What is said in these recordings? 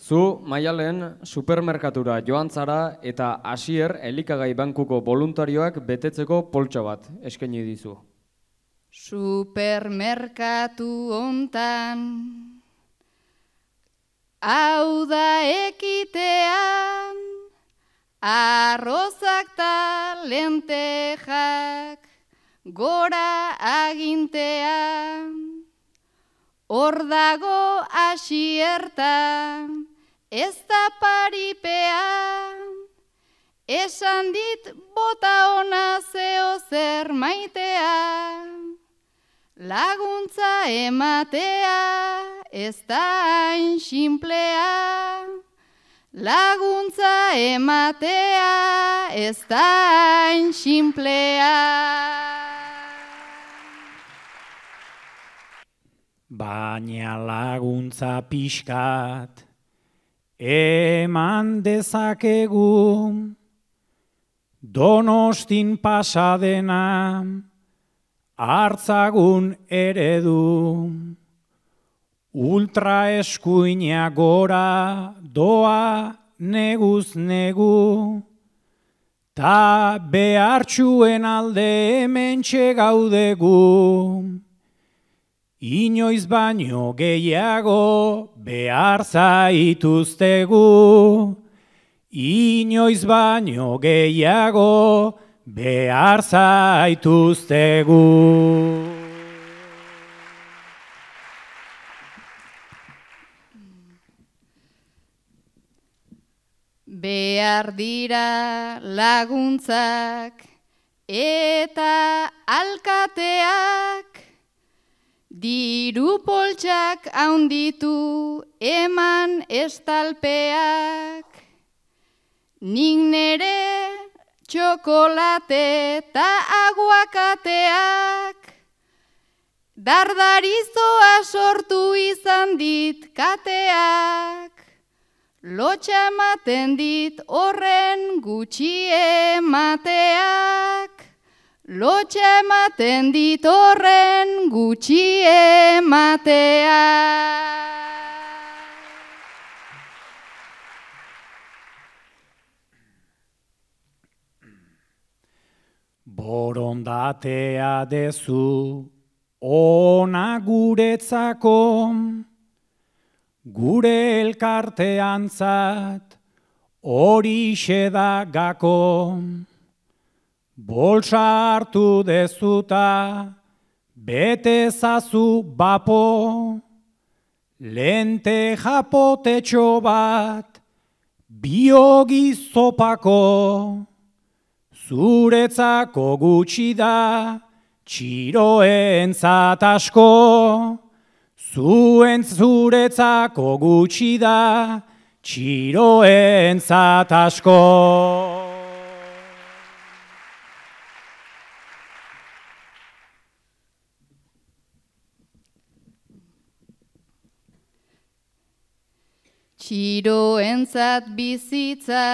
Zu, Maialen, supermerkatura joan zara eta Asier elikagai bankuko boluntarioak betetzeko poltsa bat eskaini dizu. Supermerkatu hontan, hau da ekitean, arrozak ta lentejak, gora agintean, hor dago Asiertan, ez da paripea, esan dit bota ona zeo zer maitea, laguntza ematea, ez da hain simplea, laguntza ematea, ez da hain simplea. Baina laguntza pixkat eman dezakegu, Donostin pasadena hartzagun eredu. Ultra eskuina gora doa neguz negu, ta behartxuen alde hementxe gaudegu. Inoiz baino gehiago behar zaituztegu, inoiz baino gehiago behar zaituztegu. Behar dira laguntzak eta alkateak, diru poltsak haunditu eman estalpeak, nik nere txokolate eta aguakateak, dardarizoa sortu izan dit kateak, lotxa ematen dit horren gutxi emateak, lotxa ematen dit horren gutxi emateak. Borondatea dezu ona guretzako, gure elkarteantzat horixe da gako. Bolsa hartu dezuta bete zazu bapo, lente japotetxo bat biogi zopako. Zuretzako gutxi da, txiroentzat asko. Zuretzako gutxi da, txiroentzat asko. Txiroentzat bizitza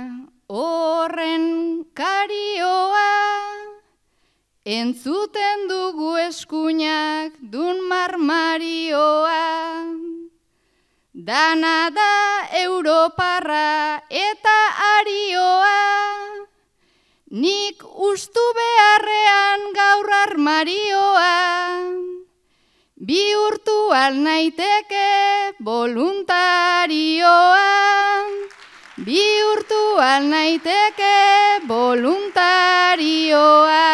horren karioa, entzuten dugu eskuinak dun marmarioa. Dana da Europarra eta arioa, nik ustu beharrean gaur armarioa. Bihurtu alnaiteke voluntarioa, bihurtu alnaiteke voluntarioa.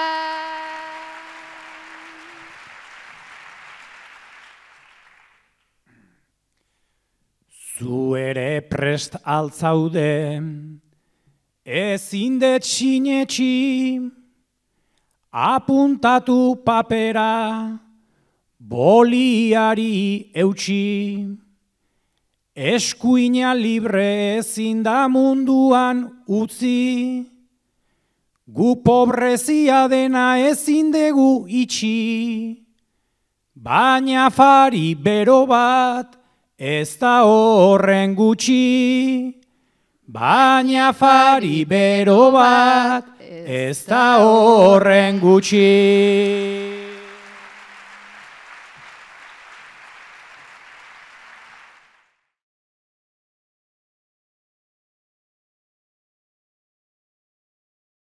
Zu ere prest altzaude, ezin det sinetxi, apuntatu papera, boliari eutxi. Eskuina libre ezin da munduan utzi, gu pobrezia dena ezin dugu itxi. Baina afari bero bat ez da horren gutxi, baina afari bero bat ez da horren gutxi.